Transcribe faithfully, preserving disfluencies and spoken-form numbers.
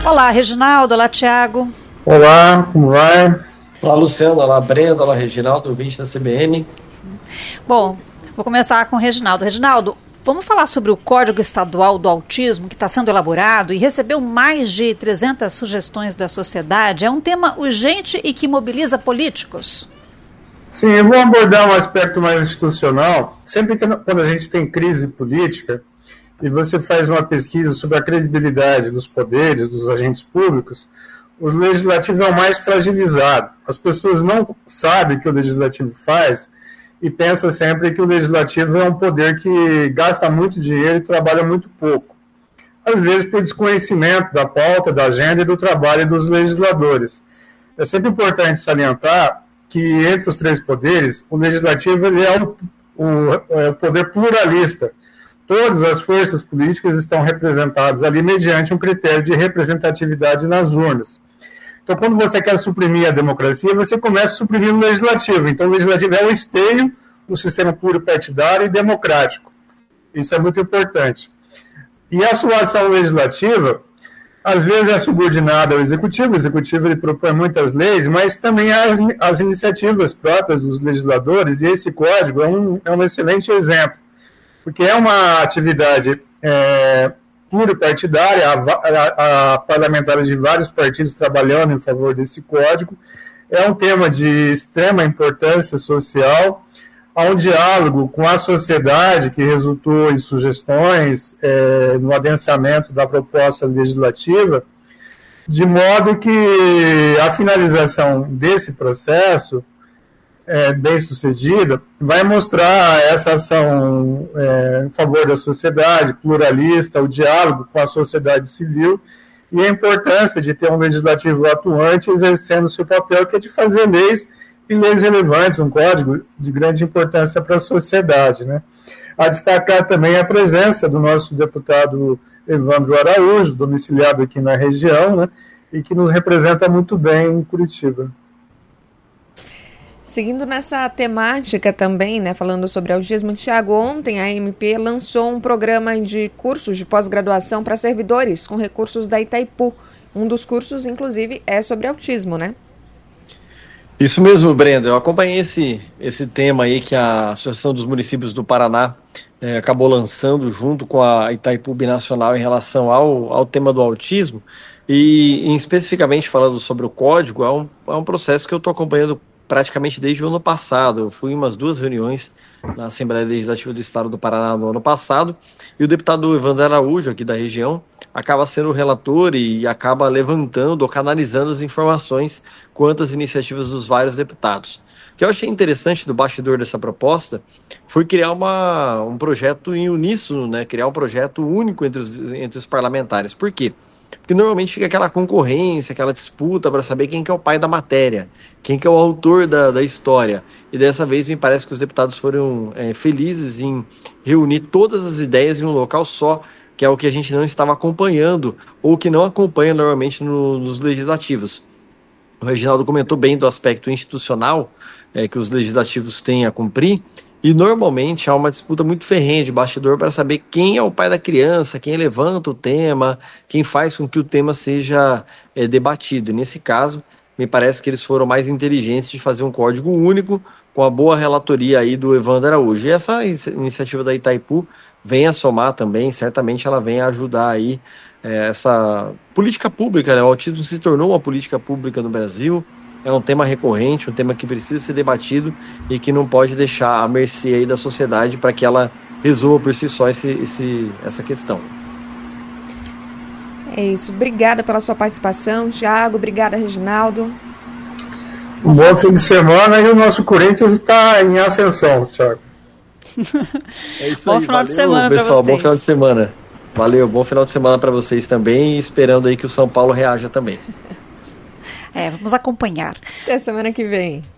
Olá, Reginaldo. Olá, Tiago. Olá, como vai? Olá, Luciano. Olá, Brenda. Olá, Reginaldo, ouvinte da C B N. Bom, vou começar com o Reginaldo. Reginaldo, vamos falar sobre o Código Estadual do Autismo que está sendo elaborado e recebeu mais de trezentas sugestões da sociedade. É um tema urgente e que mobiliza políticos. Sim, eu vou abordar um aspecto mais institucional. Sempre que quando a gente tem crise política e você faz uma pesquisa sobre a credibilidade dos poderes, dos agentes públicos, o legislativo é o mais fragilizado. As pessoas não sabem o que o legislativo faz e pensam sempre que o legislativo é um poder que gasta muito dinheiro e trabalha muito pouco. Às vezes por desconhecimento da pauta, da agenda e do trabalho dos legisladores. É sempre importante salientar que entre os três poderes, o legislativo ele é o, o, é o poder pluralista. Todas as forças políticas estão representadas ali mediante um critério de representatividade nas urnas. Então, quando você quer suprimir a democracia, você começa suprimindo o legislativo. Então, o legislativo é o esteio do sistema pluripartidário e democrático. Isso é muito importante. E a sua ação legislativa, às vezes é subordinada ao executivo. O executivo ele propõe muitas leis, mas também há as, as iniciativas próprias dos legisladores, e esse código é um, é um excelente exemplo, porque é uma atividade é, pluripartidária, há, há parlamentares de vários partidos trabalhando em favor desse código. É um tema de extrema importância social, há um diálogo com a sociedade que resultou em sugestões é, no adensamento da proposta legislativa, de modo que a finalização desse processo É, bem sucedida, vai mostrar essa ação é, em favor da sociedade pluralista, o diálogo com a sociedade civil e a importância de ter um legislativo atuante exercendo seu papel, que é de fazer leis e leis relevantes, um código de grande importância para a sociedade, né? A destacar também a presença do nosso deputado Evandro Araújo, domiciliado aqui na região, né, e que nos representa muito bem em Curitiba. Seguindo nessa temática também, né, falando sobre autismo, Tiago, ontem a M P lançou um programa de cursos de pós-graduação para servidores com recursos da Itaipu. Um dos cursos, inclusive, é sobre autismo, né? Isso mesmo, Brenda. Eu acompanhei esse, esse tema aí que a Associação dos Municípios do Paraná é, acabou lançando junto com a Itaipu Binacional em relação ao, ao tema do autismo. E, em, especificamente falando sobre o código, é um, é um processo que eu estou acompanhando praticamente desde o ano passado. Eu fui em umas duas reuniões na Assembleia Legislativa do Estado do Paraná no ano passado, e o deputado Evandro Araújo, aqui da região, acaba sendo o relator e acaba levantando ou canalizando as informações quanto às iniciativas dos vários deputados. O que eu achei interessante do bastidor dessa proposta foi criar uma, um projeto em uníssono, né? Criar um projeto único entre os, entre os parlamentares. Por quê? Porque normalmente fica aquela concorrência, aquela disputa para saber quem que é o pai da matéria, quem que é o autor da, da história. E dessa vez me parece que os deputados foram é, felizes em reunir todas as ideias em um local só, que é o que a gente não estava acompanhando, ou que não acompanha normalmente no, nos legislativos. O Reginaldo comentou bem do aspecto institucional é, que os legislativos têm a cumprir, e normalmente há uma disputa muito ferrenha de bastidor para saber quem é o pai da criança, quem levanta o tema, quem faz com que o tema seja é, debatido. E nesse caso, me parece que eles foram mais inteligentes de fazer um código único com a boa relatoria aí do Evandro Araújo. E essa iniciativa da Itaipu vem a somar também, certamente ela vem a ajudar aí é, essa política pública, né? O autismo se tornou uma política pública no Brasil. É um tema recorrente, um tema que precisa ser debatido e que não pode deixar à mercê aí da sociedade para que ela resolva por si só esse, esse, essa questão. É isso. Obrigada pela sua participação, Tiago. Obrigada, Reginaldo. Um bom fim de semana, e o nosso Corinthians está em ascensão, Tiago. É isso bom aí, final valeu, de semana para pessoal. vocês. Bom final de semana. Valeu, bom final de semana para vocês também, e esperando aí que o São Paulo reaja também. É, vamos acompanhar. Até semana que vem.